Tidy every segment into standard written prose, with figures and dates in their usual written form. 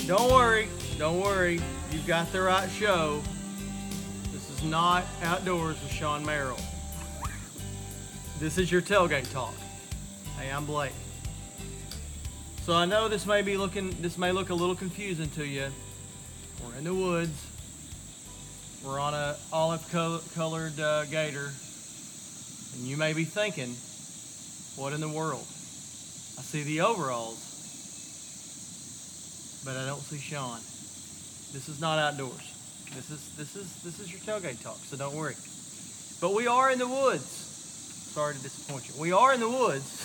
Don't worry. You've got the right show. This is not Outdoors with Sean Merrill. This is your tailgate talk. Hey, I'm Blake. So I know this may look a little confusing to you. We're in the woods. We're on a olive-colored gator, and you may be thinking, "What in the world?" I see the overalls, but I don't see Sean. This is not outdoors. This is your tailgate talk, so don't worry. But we are in the woods. Sorry to disappoint you. We are in the woods.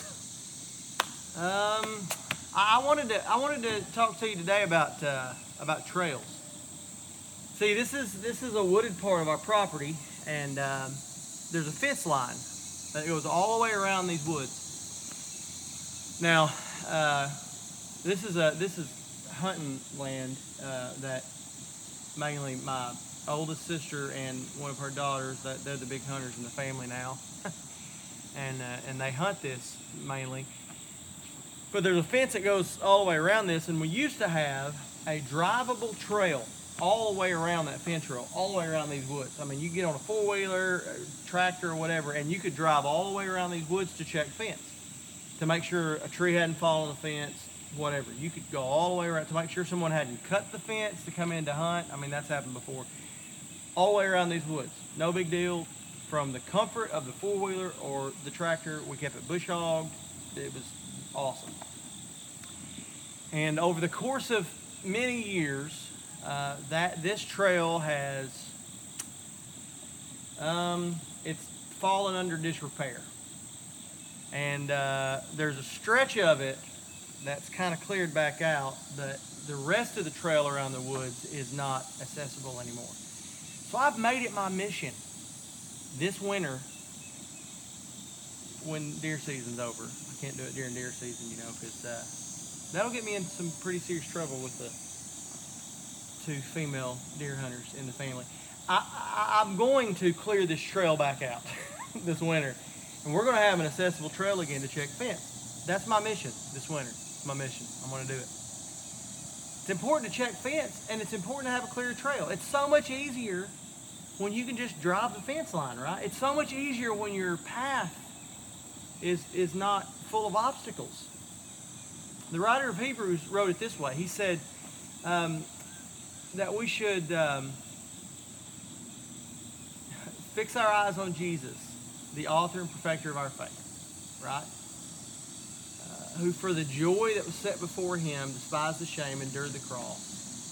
I wanted to talk to you today about trails. See, this is a wooded part of our property, and there's a fence line that goes all the way around these woods. Now, this is hunting land that mainly my oldest sister and one of her daughters, that they're the big hunters in the family now, and they hunt this mainly. But there's a fence that goes all the way around this, and we used to have a drivable trail all the way around that fence row, all the way around these woods. I mean, you get on a four-wheeler, a tractor, or whatever, and you could drive all the way around these woods to check fence, to make sure a tree hadn't fallen on the fence, whatever. You could go all the way around to make sure someone hadn't cut the fence to come in to hunt. I mean, that's happened before. All the way around these woods. No big deal. From the comfort of the four-wheeler or the tractor, we kept it bush hogged. It was awesome. And over the course of many years, this trail has it's fallen under disrepair. And there's a stretch of it that's kind of cleared back out, but the rest of the trail around the woods is not accessible anymore. So I've made it my mission this winter, when deer season's over. I can't do it during deer season, because that'll get me in some pretty serious trouble with the two female deer hunters in the family. I'm going to clear this trail back out this winter, and we're going to have an accessible trail again to check fence. That's my mission this winter. It's my mission. I'm going to do it. It's important to check fence, and it's important to have a clear trail. It's so much easier when you can just drive the fence line, right? It's so much easier when your path is not full of obstacles. The writer of Hebrews wrote it this way. He said that we should fix our eyes on Jesus, the author and perfecter of our faith, right? Who for the joy that was set before him despised the shame, endured the cross.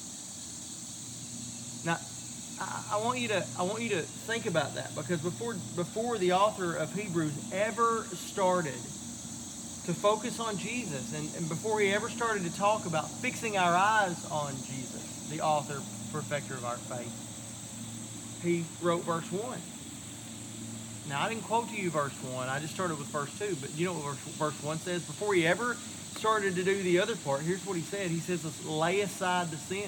Now, I want you to think about that, because before the author of Hebrews ever started to focus on Jesus, and before he ever started to talk about fixing our eyes on Jesus, the author, perfecter of our faith, he wrote verse 1. Now, I didn't quote to you verse 1. I just started with verse 2. But you know what verse 1 says? Before he ever started to do the other part, here's what he said. He says, let's lay aside the sin.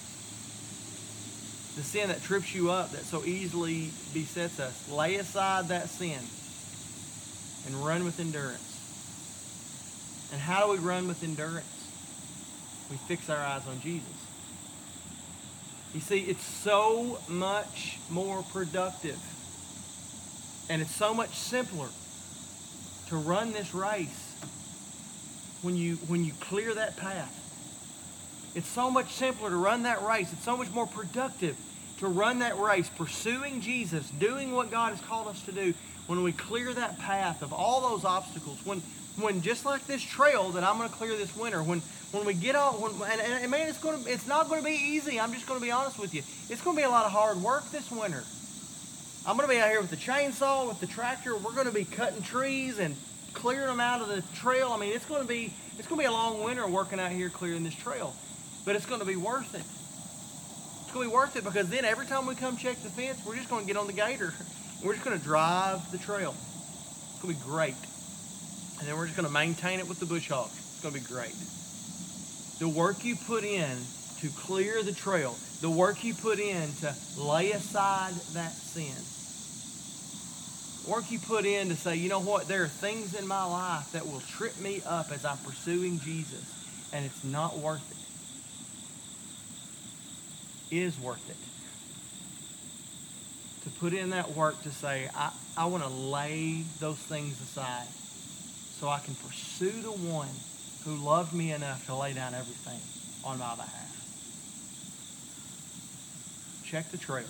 The sin that trips you up, that so easily besets us. Lay aside that sin and run with endurance. And how do we run with endurance? We fix our eyes on Jesus. You see, it's so much more productive, and it's so much simpler to run this race when you clear that path. It's so much simpler to run that race. It's so much more productive to run that race, pursuing Jesus, doing what God has called us to do, when we clear that path of all those obstacles, when just like this trail that I'm going to clear this winter, when we get on, and man, it's not going to be easy. I'm just going to be honest with you. It's going to be a lot of hard work this winter. I'm going to be out here with the chainsaw, with the tractor. We're going to be cutting trees and clearing them out of the trail. I mean, it's going to be a long winter working out here clearing this trail, but it's going to be worth it. It's going to be worth it, because then every time we come check the fence, we're just going to get on the gator. We're just going to drive the trail. It's going to be great. And then we're just going to maintain it with the bush hogs. It's going to be great. The work you put in to clear the trail, the work you put in to lay aside that sin, work you put in to say, you know what, there are things in my life that will trip me up as I'm pursuing Jesus, and it's not worth it. is worth it. To put in that work to say, I want to lay those things aside so I can pursue the one who loved me enough to lay down everything on my behalf. Check the trailer,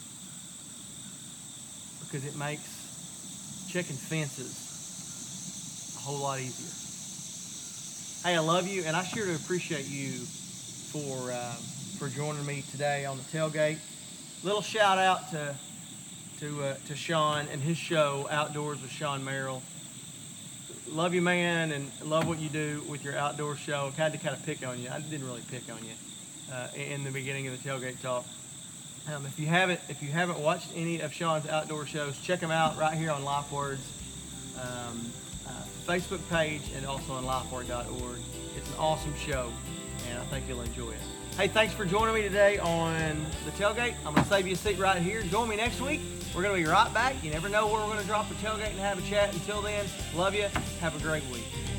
because it makes checking fences a whole lot easier. Hey, I love you, and I sure do appreciate you for joining me today on the tailgate. Little shout out to Sean and his show, Outdoors with Sean Merrill. Love you, man, and love what you do with your outdoor show. Had to kind of pick on you. I didn't really pick on you in the beginning of the tailgate talk. If you haven't watched any of Sean's outdoor shows, check them out right here on LifeWord's Facebook page and also on lifeword.org. It's an awesome show, and I think you'll enjoy it. Hey, thanks for joining me today on the tailgate. I'm going to save you a seat right here. Join me next week. We're going to be right back. You never know where we're going to drop the tailgate and have a chat. Until then, love you. Have a great week.